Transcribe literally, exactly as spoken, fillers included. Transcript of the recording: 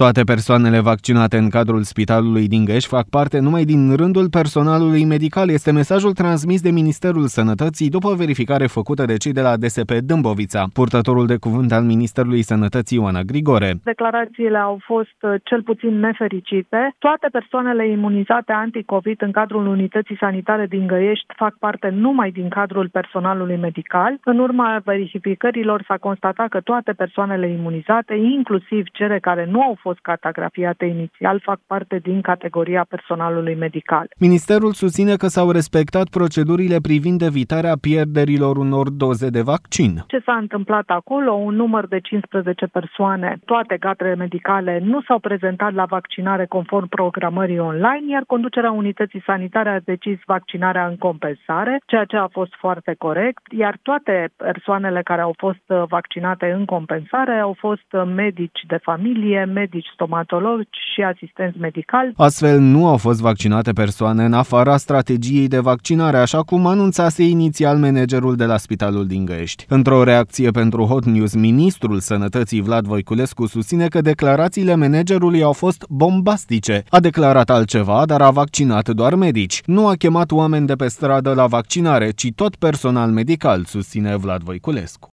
Toate persoanele vaccinate în cadrul Spitalului din Găiești fac parte numai din rândul personalului medical. Este mesajul transmis de Ministerul Sănătății după verificare făcută de cei de la D S P Dâmbovița. Purtătorul de cuvânt al Ministerului Sănătății, Ioana Grigore. Declarațiile au fost cel puțin nefericite. Toate persoanele imunizate anti-COVID în cadrul unității sanitare din Găiești fac parte numai din cadrul personalului medical. În urma verificărilor s-a constatat că toate persoanele imunizate, inclusiv cele care nu au fost catagrafiate inițial, fac parte din categoria personalului medical. Ministerul susține că s-au respectat procedurile privind evitarea pierderilor unor doze de vaccin. Ce s-a întâmplat acolo? Un număr de cincisprezece persoane, toate cadrele medicale, nu s-au prezentat la vaccinare conform programării online, iar conducerea unității sanitare a decis vaccinarea în compensare, ceea ce a fost foarte corect, iar toate persoanele care au fost vaccinate în compensare au fost medici de familie, medici stomatologi și asistenți medicali. Astfel, nu au fost vaccinate persoane în afara strategiei de vaccinare, așa cum anunțase inițial managerul de la Spitalul din Găiești. Într-o reacție pentru Hot News, ministrul Sănătății Vlad Voiculescu susține că declarațiile managerului au fost bombastice. A declarat altceva, dar a vaccinat doar medici. Nu a chemat oameni de pe stradă la vaccinare, ci tot personal medical, susține Vlad Voiculescu.